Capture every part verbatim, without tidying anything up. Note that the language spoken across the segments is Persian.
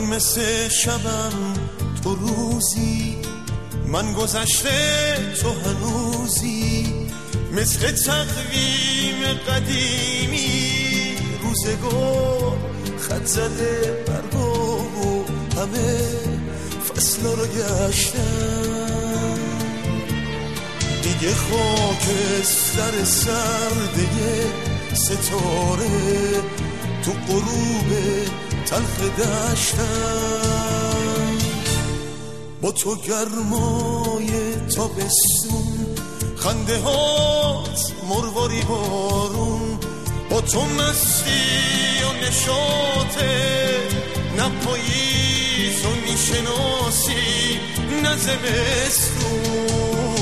مثل شبم تو روزی، من گذشته تو هنوزی، مثل تقویم قدیمی روزگار خط زده برگو و همه فصل رو گشتم. دیگه خاک سر سرده ستاره تو غروب تلخ دشتم. با تو گرمای تابستون، خنده هات مرواری بارون، با تو مستی و نشاطه، نه پاییز و میشناسی نه زمستون.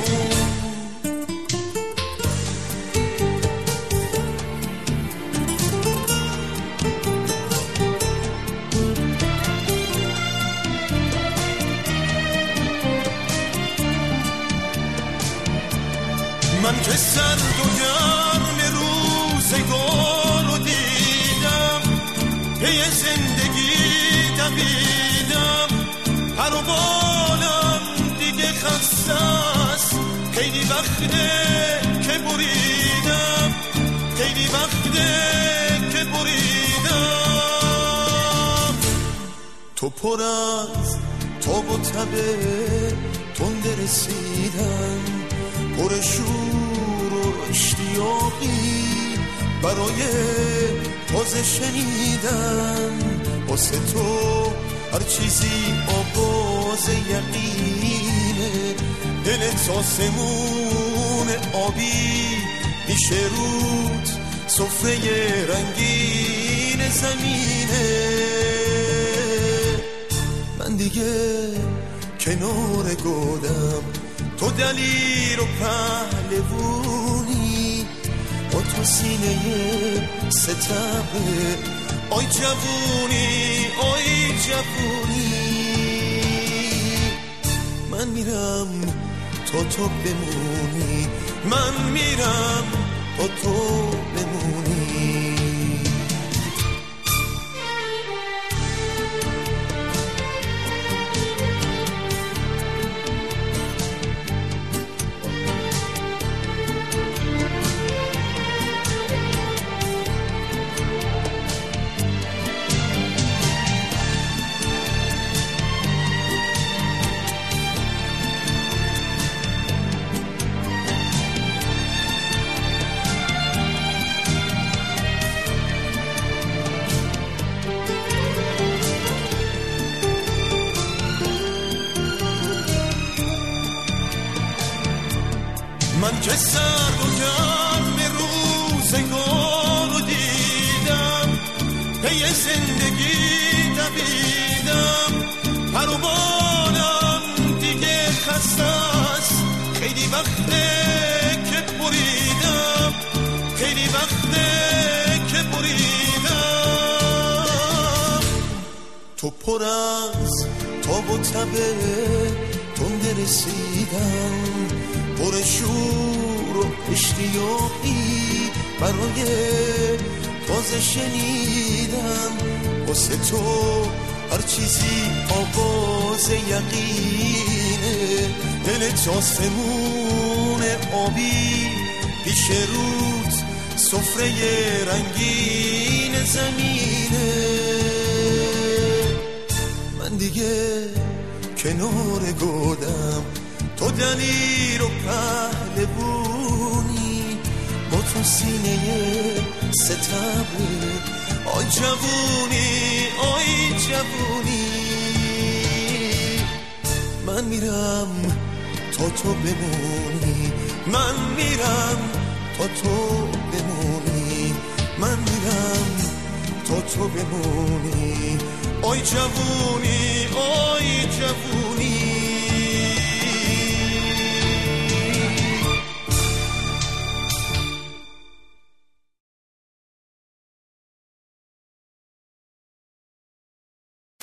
من که سرد و گرم روزگار رو دیدم، پی زندگی دویدم، پر و بالم دیگه خسته است، خیلی وقته که بریدم، خیلی وقته که بریدم. تو پر از تاب و تبه تنده رسیدن، پر شور و اشتیاقی برای تازه شنیدن. واسه تو هر چیزی آغاز یقینه، دلت آسمون آبی میشه رود، سفره رنگین زمینه. من دیگه کنار گودم، تو دلیر و پهلوونی، با تو سینه ستبه، آی جوونی آی جوونی. من میرم تا تو بمونی، من میرم تا تو بمونی. من که سرد و گرم روزگار رو دیدم، پی زندگی دویدم، پر و بالم دیگه خسته است، خیلی وقته که بریدم، خیلی وقته که بریدم. تو پر از تاب و تبه تنده رسیدم، پر شور و اشتیاقی برای تازه شنیدم. واسه تو هر چیزی آغاز یقینه، دلت آسمون آبی پیش رود، سفره رنگین زمینه. من دیگه کنار گودم، تو دلیر و پهلوونی، با تو سینه ستبه، آی جوونی آی جوونی. من میرم تا تو بمونی، من میرم تا تو بمونی، من میرم تا تو بمونی. آی جوونی آی جوونی.